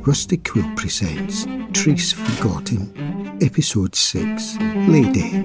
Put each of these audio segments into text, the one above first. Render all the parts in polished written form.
Rustic Quill presents Trees Forgotten, Episode 6, Lady.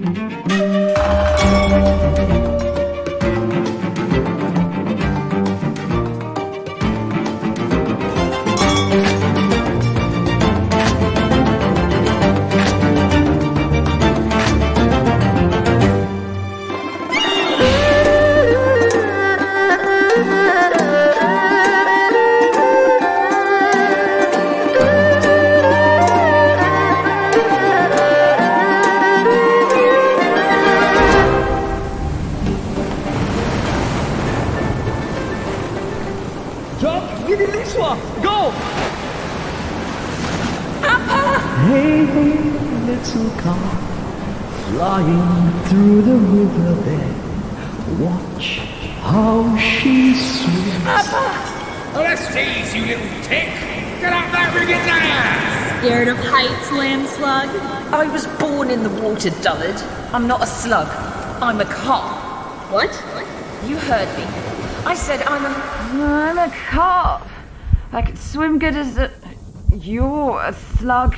Go! Hey, little car, flying through the riverbed. Watch how she swims. Orestes, you little tick! Get up there, brigadier! Scared of heights, landslug? I was born in the water, dullard. I'm not a slug. I'm a carp. What? You heard me. I said I'm a carp. I can swim good as a... You're a slug.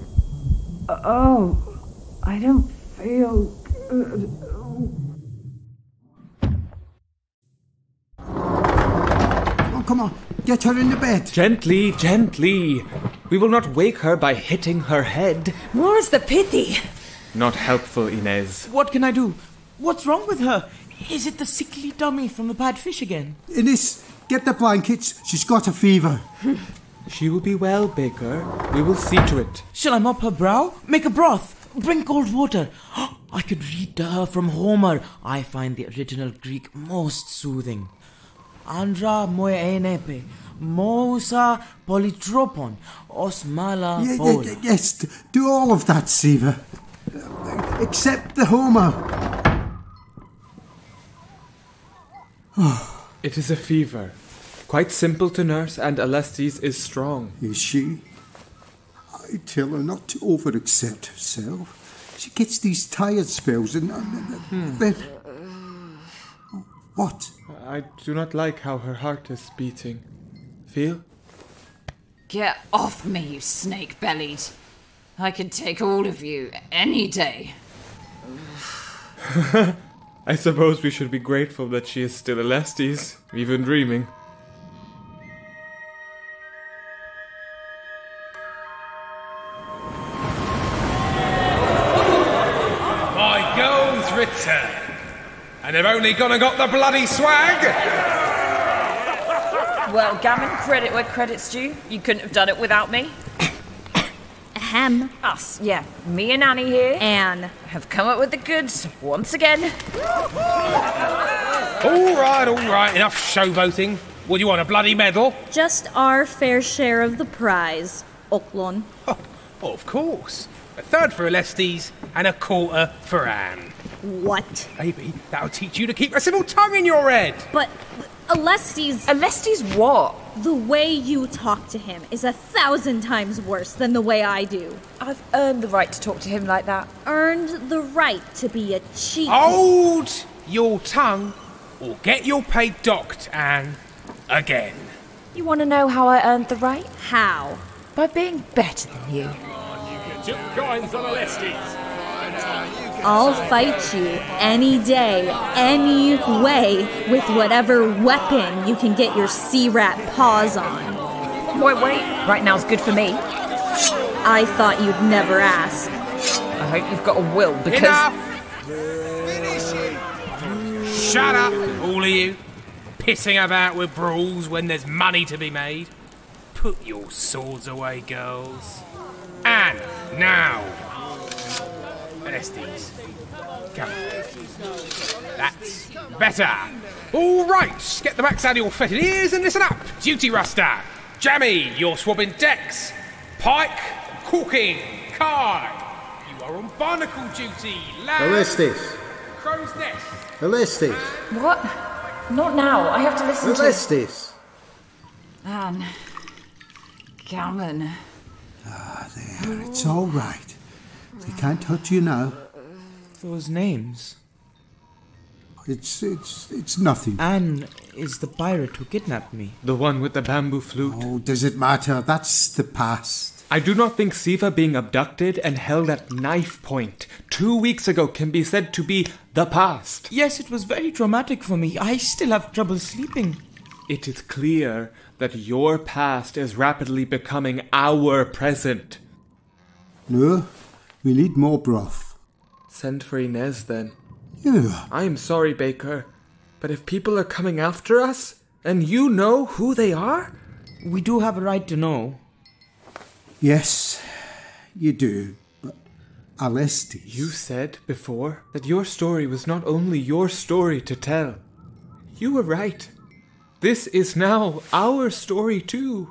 Oh, I don't feel good. Come on, get her in the bed. Gently, gently. We will not wake her by hitting her head. More's the pity. Not helpful, Inez. What can I do? What's wrong with her? Is it the sickly dummy from the bad fish again? Inez, get the blankets. She's got a fever. She will be well, Baker. We will see to it. Shall I mop her brow? Make a broth? Bring cold water? I could read to her from Homer. I find the original Greek most soothing. Andra moenepe, mousa polytropon, osmala pola. Yes, do all of that, Siva. Except the Homer. It is a fever. Quite simple to nurse, and Orestes is strong. Is she? I tell her not to overaccept herself. She gets these tired spells and then... What? I do not like how her heart is beating. Feel? Get off me, you snake-bellied. I could take all of you any day. I suppose we should be grateful that she is still Orestes, even dreaming. My girls return. And they've only gone and got the bloody swag! Well, gammon, credit where credit's due. You couldn't have done it without me. Ahem. Us, yeah. Me and Annie here. Anne. Have come up with the goods once again. All right, enough showboating. What do you want, a bloody medal? Just our fair share of the prize, Oklon. Oh, of course. A third for Orestes and a quarter for Anne. What? Maybe that'll teach you to keep a civil tongue in your head. But Orestes, Orestes what? the way you talk to him is 1,000 times worse than the way I do. I've earned the right to talk to him like that. Earned the right to be a cheat. Hold your tongue or get your pay docked, Anne. Again. You want to know how I earned the right? How? By being better than you. I'll fight you any day, any way, with whatever weapon you can get your sea rat paws on. Wait. Right now's good for me. I thought you'd never ask. I hope you've got a will, because... Enough! Shut up, all of you. Pissing about with brawls when there's money to be made. Put your swords away, girls. And now... Orestes. Come on. That's better. All right, get the backs out of your fetid ears and listen up. Duty Ruster. Jammy, you're swabbing decks. Pike, corking. Kai, you are on barnacle duty. Lad. Orestes. Crow's nest. Orestes. What? Not now. I have to listen Orestes. to... Anne. Gammon. There, it's all right. They can't hurt you now. Those names. it's nothing. Anne is the pirate who kidnapped me. The one with the bamboo flute. Oh, does it matter? That's the past. I do not think Siva being abducted and held at knife point 2 weeks ago can be said to be the past. Yes, it was very traumatic for me. I still have trouble sleeping. It is clear that your past is rapidly becoming our present. No, we need more broth. Send for Inez then. Yeah. I am sorry, Baker, but if people are coming after us, and you know who they are? We do have a right to know. Yes, you do, but Alestis... You said before that your story was not only your story to tell. You were right. This is now our story too.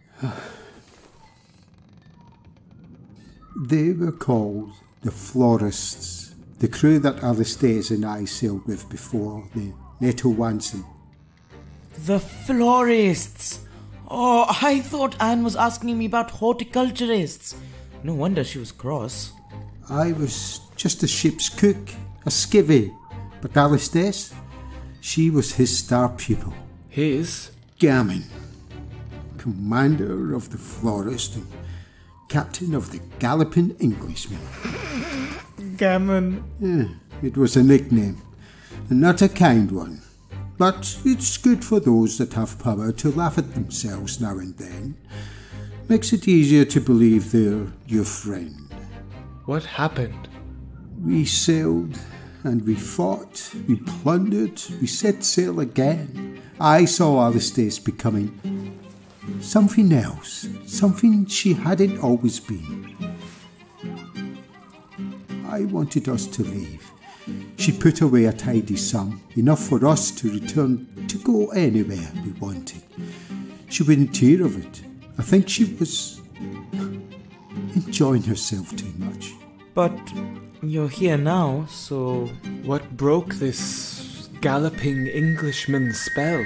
They were called the Florists, the crew that Alestis and I sailed with before the Neto Wansen. The florists! Oh, I thought Anne was asking me about horticulturists. No wonder she was cross. I was just a ship's cook, a skivvy, but Alestis, she was his star pupil. His? Gammon, commander of the Florist and captain of the Galloping Englishman. Gammon. It was a nickname, and not a kind one. But it's good for those that have power to laugh at themselves now and then. Makes it easier to believe they're your friend. What happened? We sailed, and we fought, we plundered, we set sail again. I saw Alestis becoming something else, something she hadn't always been. I wanted us to leave. She put away a tidy sum, enough for us to return to go anywhere we wanted. She wouldn't hear of it. I think she was enjoying herself too much. But you're here now, so... What broke this galloping Englishman's spell?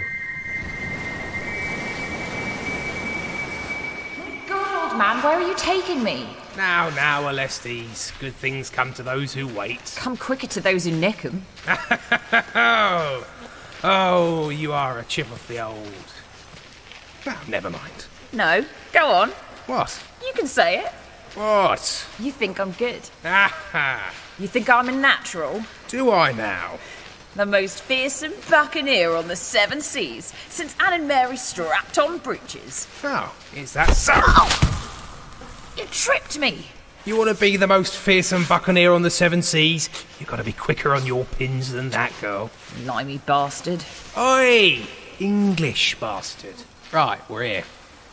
Good old man, where are you taking me? Now, Alestis. Good things come to those who wait. Come quicker to those who nick 'em. Oh, you are a chip of the old. No, never mind. No, go on. What? You can say it. What? You think I'm good. Aha! You think I'm a natural. Do I now? The most fearsome buccaneer on the seven seas since Anne and Mary strapped on breeches. Oh, is that so? You tripped me. You want to be the most fearsome buccaneer on the seven seas? You've got to be quicker on your pins than that, girl. Limey bastard. Oi! English bastard. Right, we're here.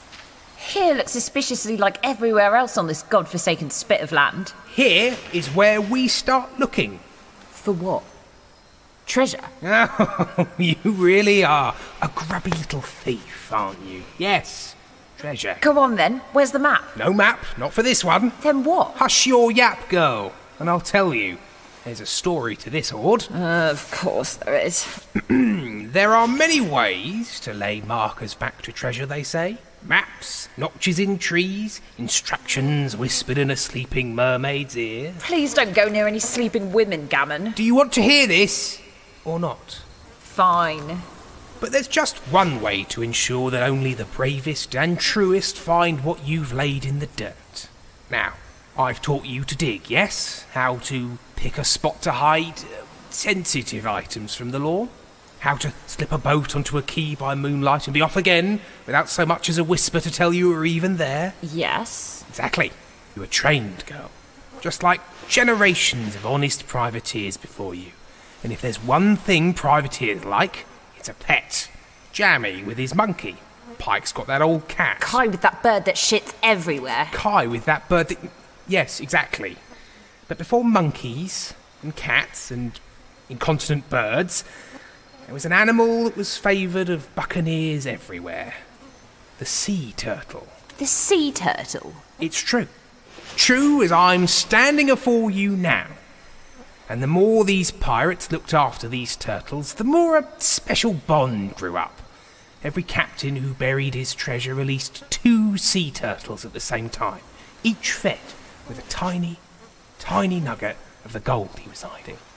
Here looks suspiciously like everywhere else on this godforsaken spit of land. Here is where we start looking. For what? Treasure? Oh, you really are a grubby little thief, aren't you? Yes, treasure. Go on then, where's the map? No map, not for this one. Then what? Hush your yap, girl, and I'll tell you. There's a story to this hoard. Of course there is. There are many ways to lay markers back to treasure, they say. Maps, notches in trees, instructions whispered in a sleeping mermaid's ear. Please don't go near any sleeping women, Gammon. Do you want to hear this, or not? Fine. But there's just one way to ensure that only the bravest and truest find what you've laid in the dirt. Now, I've taught you to dig, yes? How to pick a spot to hide sensitive items from the law. How to slip a boat onto a quay by moonlight and be off again without so much as a whisper to tell you were even there. Yes. Exactly. You were trained, girl. Just like generations of honest privateers before you. And if there's one thing privateers like, it's a pet. Jammy with his monkey. Pike's got that old cat. Kai with that bird that shits everywhere. Kai with that bird that... Yes, exactly. But before monkeys and cats and incontinent birds, there was an animal that was favoured of buccaneers everywhere. The sea turtle. The sea turtle? It's true. True as I'm standing afore you now. And the more these pirates looked after these turtles, the more a special bond grew up. Every captain who buried his treasure released 2 sea turtles at the same time, each fed with a tiny, tiny nugget of the gold he was hiding.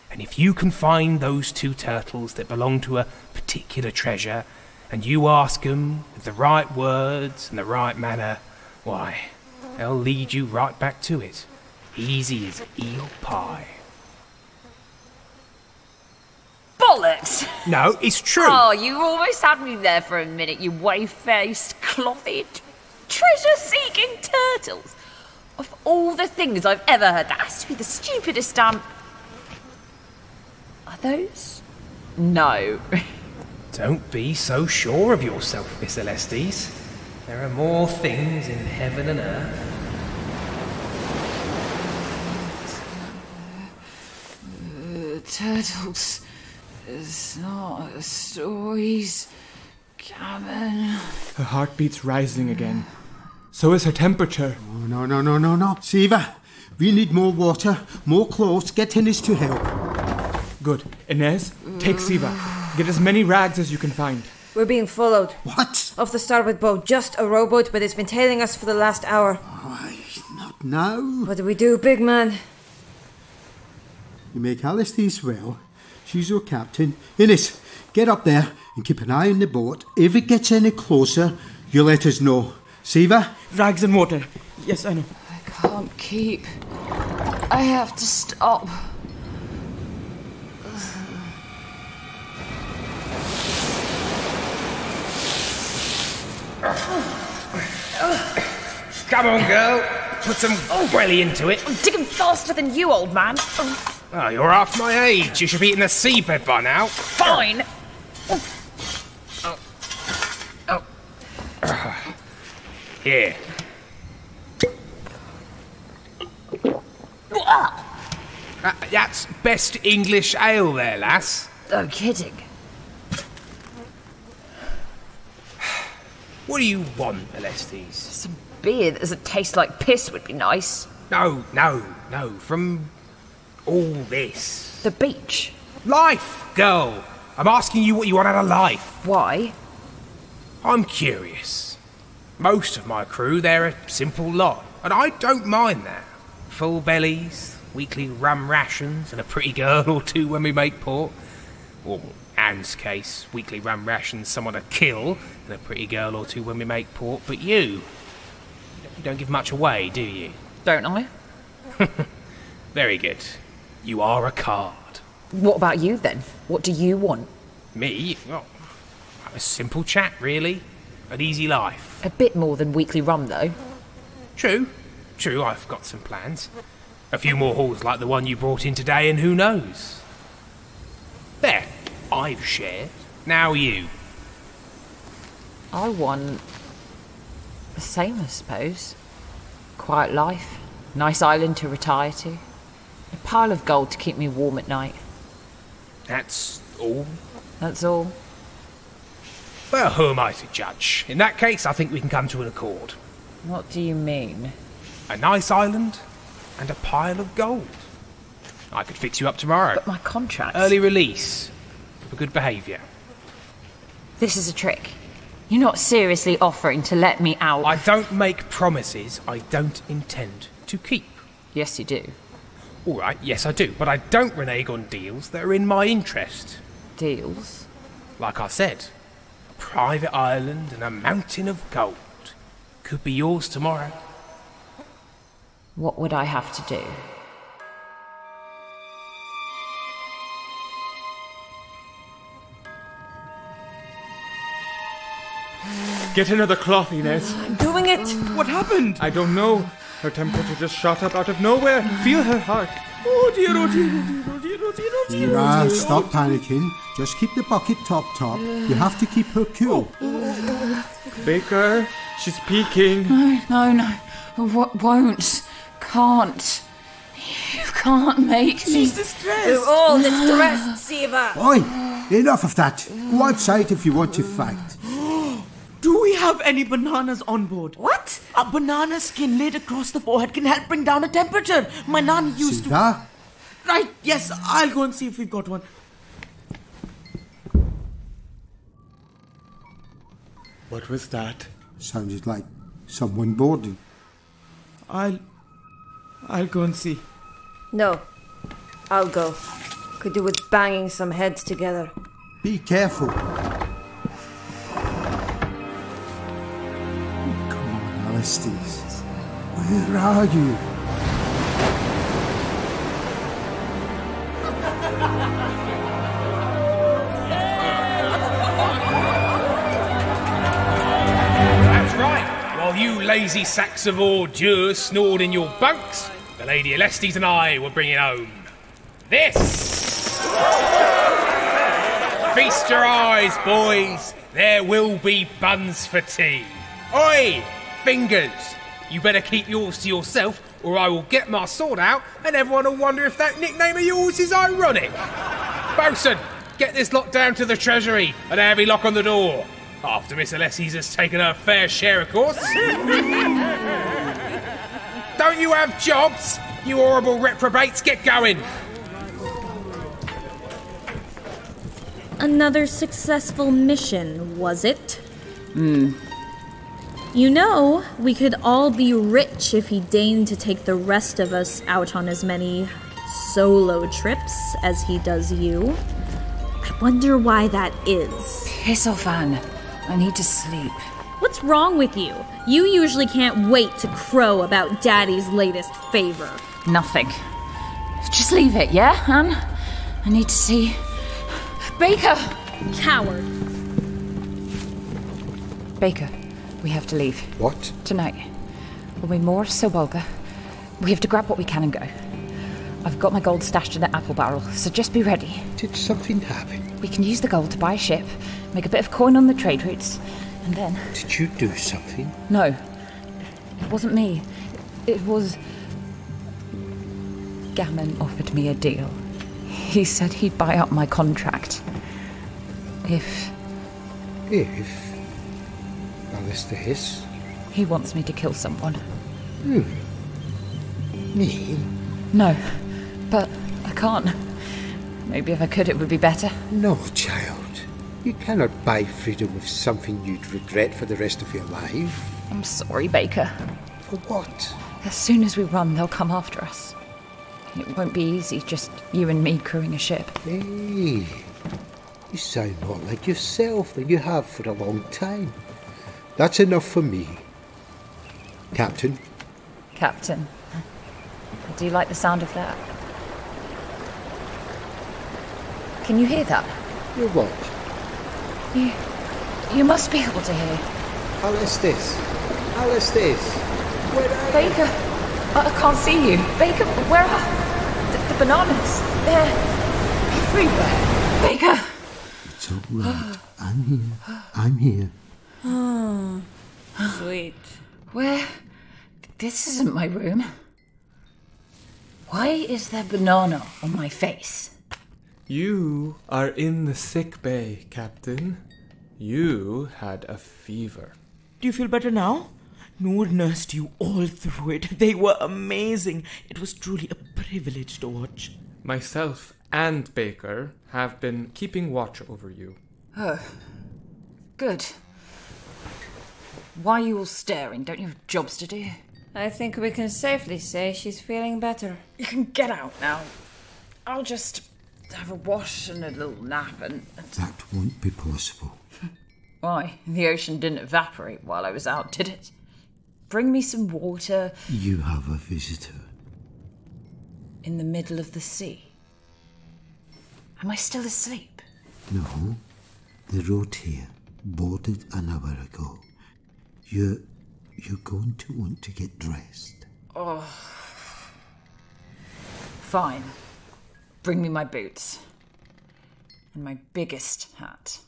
And if you can find those 2 turtles that belong to a particular treasure, and you ask them with the right words and the right manner, why, they'll lead you right back to it. Easy as eel pie. Bollocks! No, it's true. Oh, you almost had me there for a minute, you wave-faced, clothed, treasure-seeking turtles. Of all the things I've ever heard, that has to be the stupidest damn... Are those? No. Don't be so sure of yourself, Miss Celestes. There are more things in heaven and earth. Turtles. It's not stories. Gammon. Her heartbeat's rising again. So is her temperature. Oh, no. Siva, we need more water, more clothes. Get Innes to help. Good. Inez, take Siva. Get as many rags as you can find. We're being followed. What? Off the starboard boat. Just a rowboat, but it's been tailing us for the last hour. Why, not now. What do we do, big man? You make Celestes well. She's your captain. Innes, get up there and keep an eye on the boat. If it gets any closer, you let us know. Siva? Rags and water. Yes, I know. I can't keep. I have to stop. Come on, girl. Put some welly into it. I'm digging faster than you, old man. Oh, you're half my age. You should be in the seabed by now. Fine. Here. That's best English ale there, lass. No kidding. What do you want, Celestes? Some beer that doesn't taste like piss would be nice. No. From all this. The beach. Life, girl. I'm asking you what you want out of life. Why? I'm curious. Most of my crew, they're a simple lot, and I don't mind that. Full bellies, weekly rum rations, and a pretty girl or 2 when we make port. Or, Anne's case, weekly rum rations, someone to kill, and a pretty girl or 2 when we make port. But you don't give much away, do you? Don't I? Very good. You are a card. What about you then? What do you want? Me? Well, a simple chat, really. An easy life. A bit more than weekly rum, though. True, I've got some plans. A few more hauls like the one you brought in today, and who knows? There, I've shared. Now you. I want the same, I suppose. Quiet life, nice island to retire to, a pile of gold to keep me warm at night. That's all? That's all. Well, who am I to judge? In that case, I think we can come to an accord. What do you mean? A nice island and a pile of gold. I could fix you up tomorrow. But my contract... Early release for good behaviour. This is a trick. You're not seriously offering to let me out. I don't make promises I don't intend to keep. Yes, you do. All right, yes I do, but I don't renege on deals that are in my interest. Deals? Like I said, a private island and a mountain of gold. Could be yours tomorrow. What would I have to do? Get another cloth, Inez. I'm doing it. What happened? I don't know. Her temperature just shot up out of nowhere. Feel her heart. Oh dear, oh dear, oh dear, oh dear, oh dear, Siva, stop panicking. Just keep the bucket top. You have to keep her cool. Baker, she's peeking. No. Won't. Can't. You can't make me. She's distressed. We're all distressed, Siva. Oi, enough of that. Go outside if you want to fight. Do we have any bananas on board? What? A banana skin laid across the forehead can help bring down a temperature. My nan used to... Siva? Right, yes, I'll go and see if we've got one. What was that? Sounded like someone boarding. I'll go and see. No. I'll go. Could do with banging some heads together. Be careful. Come on, Alistair. Where are you? That's right. While you lazy sacks of ordures snored in your bunks, the Lady Alestes and I were bringing home this. Feast your eyes, boys. There will be buns for tea. Oi, fingers. You better keep yours to yourself, or I will get my sword out and everyone will wonder if that nickname of yours is ironic. Bosun, get this lot down to the treasury and a heavy lock on the door. After Miss Alestes has taken her fair share, of course. Don't you have jobs? You horrible reprobates, get going. Another successful mission, was it? You know, we could all be rich if he deigned to take the rest of us out on as many solo trips as he does you. I wonder why that is. Piss off, Anne. I need to sleep. What's wrong with you? You usually can't wait to crow about Daddy's latest favor. Nothing. Just leave it, yeah, Anne? I need to see Baker! Coward. Baker, we have to leave. What? Tonight. We'll be more so Olga. We have to grab what we can and go. I've got my gold stashed in an apple barrel, so just be ready. Did something happen? We can use the gold to buy a ship, make a bit of coin on the trade routes, and then... Did you do something? No. It wasn't me. It was... Gammon offered me a deal. He said he'd buy up my contract. If Alistair? he wants me to kill someone. Me? No, but I can't. Maybe if I could it would be better. No, child. You cannot buy freedom with something you'd regret for the rest of your life. I'm sorry, Baker. For what? As soon as we run, they'll come after us. It won't be easy, just you and me crewing a ship. Hey, you sound more like yourself than you have for a long time. That's enough for me. Captain? Captain. Do you like the sound of that? Can you hear that? You're what? You must be able to hear. Alistair! Where are Baker! I can't see you. Baker, where are... The bananas? They're everywhere. Baker! It's all right. I'm here. Sweet. Where? This isn't my room. Why is there banana on my face? You are in the sick bay, Captain. You had a fever. Do you feel better now? Noor nursed you all through it. They were amazing. It was truly a privilege to watch. Myself and Baker have been keeping watch over you. Oh, good. Why are you all staring? Don't you have jobs to do? I think we can safely say she's feeling better. You can get out now. I'll just have a wash and a little nap and... That won't be possible. Why? The ocean didn't evaporate while I was out, did it? Bring me some water. You have a visitor. In the middle of the sea. Am I still asleep? No. They wrote here, boarded an hour ago. You're going to want to get dressed. Oh. Fine. Bring me my boots. And my biggest hat.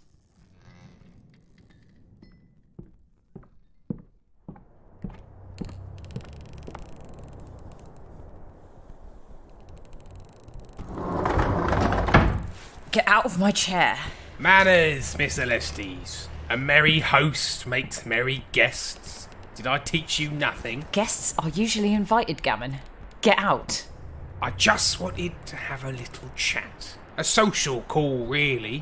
Get out of my chair. Manners, Miss Alestes. A merry host makes merry guests. Did I teach you nothing? Guests are usually invited, Gammon. Get out. I just wanted to have a little chat. A social call, really.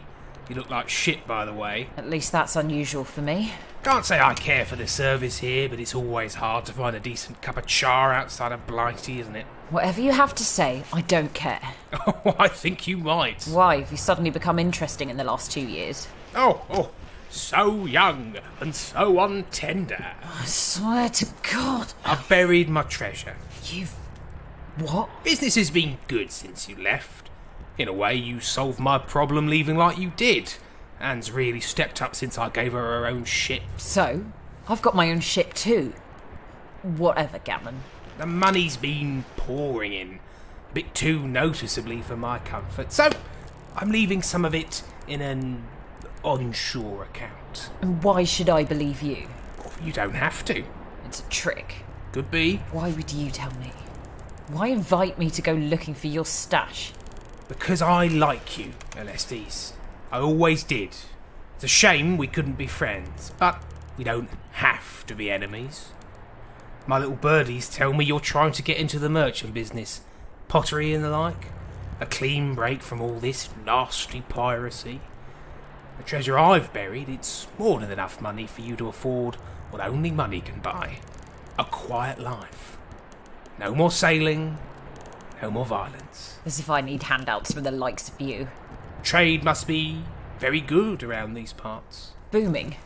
You look like shit, by the way. At least that's unusual for me. Can't say I care for the service here, but it's always hard to find a decent cup of char outside of Blighty, isn't it? Whatever you have to say, I don't care. Oh, I think you might. Why have you suddenly become interesting in the last 2 years? Oh, so young and so untender. I swear to God. I've buried my treasure. You've... what? Business has been good since you left. In a way, you solved my problem leaving like you did. Anne's really stepped up since I gave her her own ship. So? I've got my own ship too. Whatever, Gammon. The money's been pouring in, a bit too noticeably for my comfort, so I'm leaving some of it in an onshore account. And why should I believe you? You don't have to. It's a trick. Could be. Why would you tell me? Why invite me to go looking for your stash? Because I like you, Alestes. I always did. It's a shame we couldn't be friends, but we don't have to be enemies. My little birdies tell me you're trying to get into the merchant business, pottery and the like. A clean break from all this nasty piracy. The treasure I've buried, it's more than enough money for you to afford what only money can buy. A quiet life. No more sailing, no more violence. As if I need handouts from the likes of you. Trade must be very good around these parts. Booming.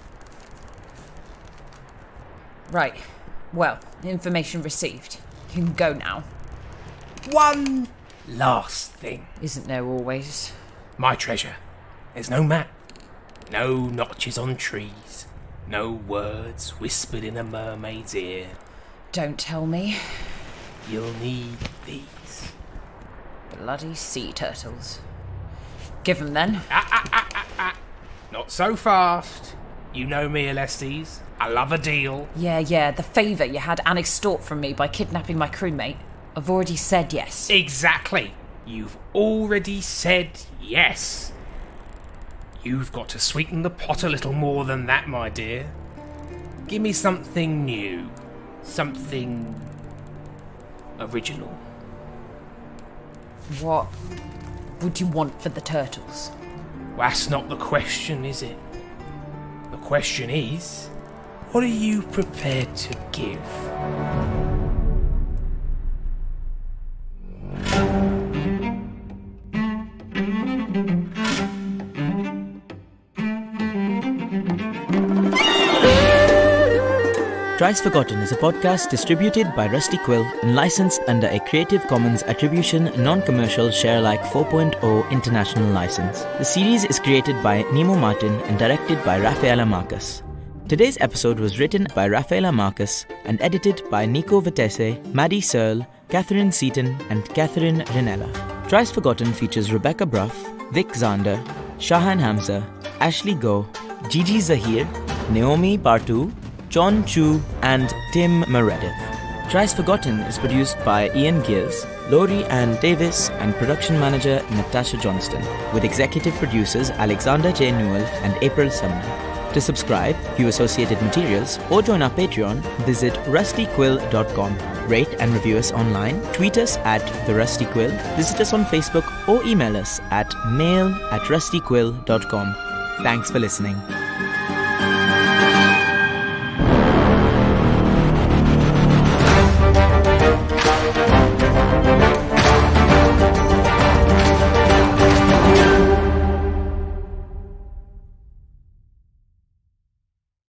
Right. Well, information received. You can go now. One last thing. Isn't there always? My treasure. There's no map. No notches on trees. No words whispered in a mermaid's ear. Don't tell me. You'll need these. Bloody sea turtles. Give them then. Not so fast. You know me, Alestes. I love a deal. Yeah, the favour you had Anne extort from me by kidnapping my crewmate. I've already said yes. Exactly. You've already said yes. You've got to sweeten the pot a little more than that, my dear. Give me something new. Something original. What would you want for the turtles? Well, that's not the question, is it? The question is, what are you prepared to give? Thrice Forgotten is a podcast distributed by Rusty Quill and licensed under a Creative Commons Attribution Non-Commercial Share-alike 4.0 International License. The series is created by Nemo Martin and directed by Rafaela Marcus. Today's episode was written by Rafaela Marcus and edited by Nico Vitesse, Maddie Searle, Catherine Seaton and Catherine Rinella. Thrice Forgotten features Rebecca Bruff, Vic Zander, Shahan Hamza, Ashley Goh, Gigi Zahir, Naomi Bartu, John Chu and Tim Meredith. Thrice Forgotten is produced by Ian Gears, Laurie Ann Davis and production manager Natasha Johnston, with executive producers Alexander J. Newell and April Sumner. To subscribe, view associated materials, or join our Patreon, visit rustyquill.com. Rate and review us online, tweet us at The Rusty Quill, visit us on Facebook, or email us at mail@rustyquill.com. Thanks for listening.